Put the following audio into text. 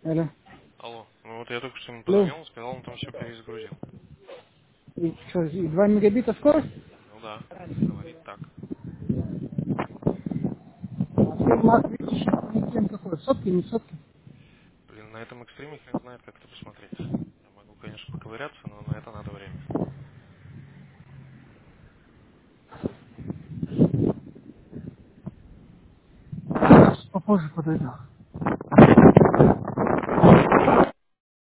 Алло. Алло. Ну вот я только что ему Алло. позвонил, он сказал, он там все перезагрузил. И что, и 2 мегабита скорость? Ну да, говорит так. А ты, Марк, видишь, экстрим какой? Сотки, не сотки? Блин, на этом экстриме хрен знает, как это посмотреть. Я могу, конечно, поковыряться, но на это надо время. Попозже подойду.